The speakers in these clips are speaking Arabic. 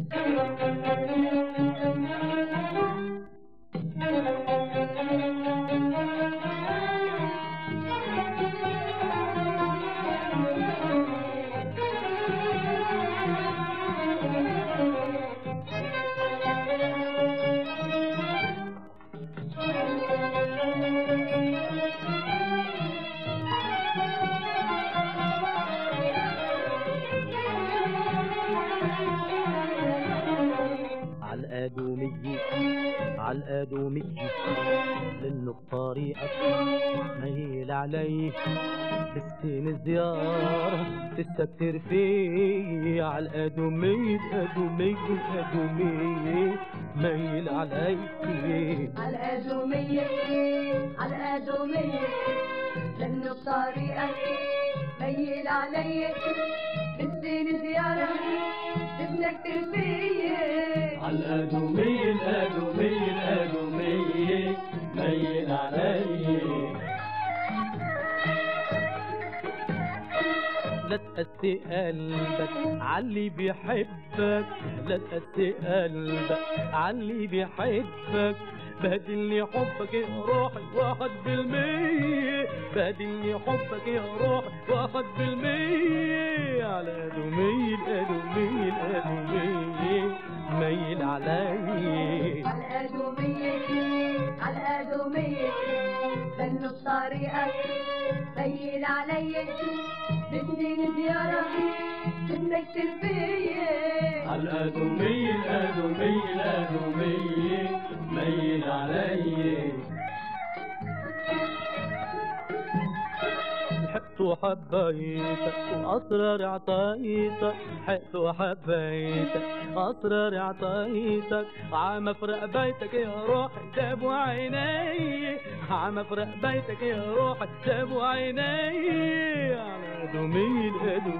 عالآدومية لأنه بطريقك ميل علي تستين زيارة تستكتر فيه. عالآدومية الآدومية ميل علي عالآدومية لأنه بطريقك ميل علي تستين زيارة تستكتر فيه. عالآدومية ميل علي. لا تقسي قلبك عاللي بيحبك، لا تقسي قلبك عاللي بيحبك. بهدلني حبك يا روحي 1%، بهدلني حبك يا روحي 1%. عالآدومية ميل علي. عالآدومية بنو بطريقك ميل علي بسنين زيارة تستكتر فيا. عالآدومية ميل علي. حقت وحبيتك وأسرار عطيتك، حقت وحبيتك أسرار عطيتك. عمفرق بيتك يا روحي دابوا عيني، عمفرق بيتك يا روحي دابوا عيني. عالآدومية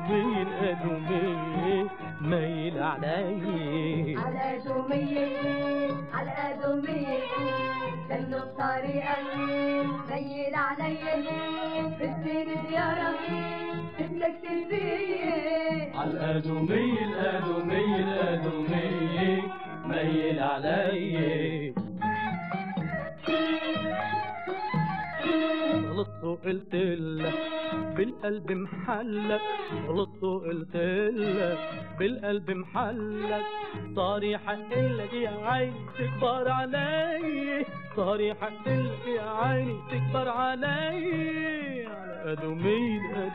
ميل علي. عالآدومية لأنه بطريقك ميل علي بتصير زيارة تستكتر فيا. عالآدومية ميل علي. غلطت وقلتلك بالقلب محلك، غلطت وقلتلك بالقلب محلك. صاري حقلك يا عيني تكبر علي، صاري حقلك يا عيني تكبر علي. عالآدومية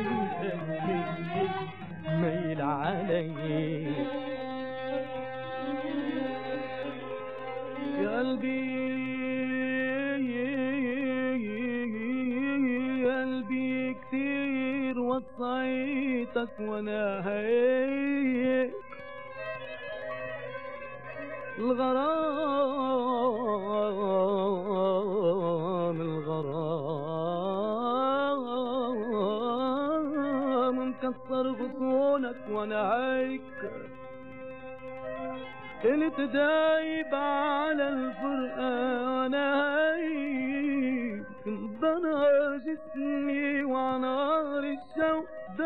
ميل علي. يا قلبي كتير وصيتك وانا هيك الغرام مكسر غصونك وانا هيك. انت دايب على الفرقة وانا هيك ضنا جسمي وعنار الشوق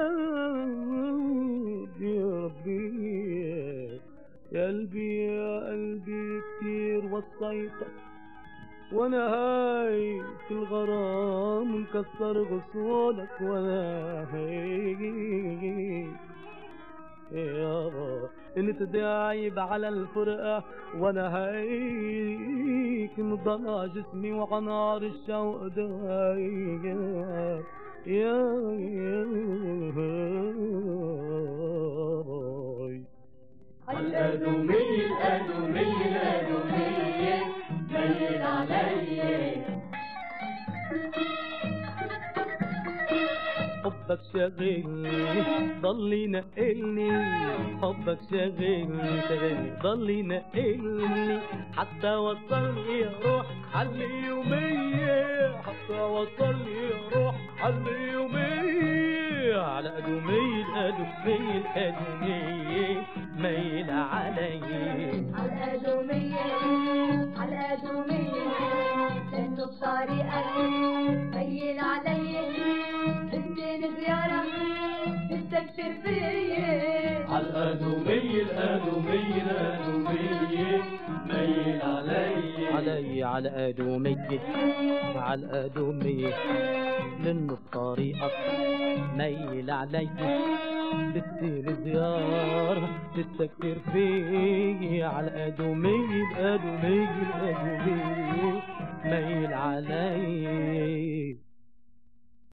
داود. يا ربي يا قلبي كتير وصيتك وانا هاي في الغرام مكسر غصونك وانا هيك يابا. انت دايب على الفرقة وانا هيك مضنا جسمي وعنار الشوق دايب. يا الآدومية ميل علي. حبك شاغلني ضل ينقلني، حبك شاغلني ضل ينقلني. حتى وصلني يا روح عاليومية، حتى وصلني يا روح عاليومية. عالآدومية ميل علي. عالآدومية لأنه بطريقك ميل علي بسنين زيارة تستكتر فيا. عالآدومية علي على أدومية على أدومية منه بطريقك ميل علي تديني زيارة تستكتر فيي على أدومية أدومية أدومية ميل علي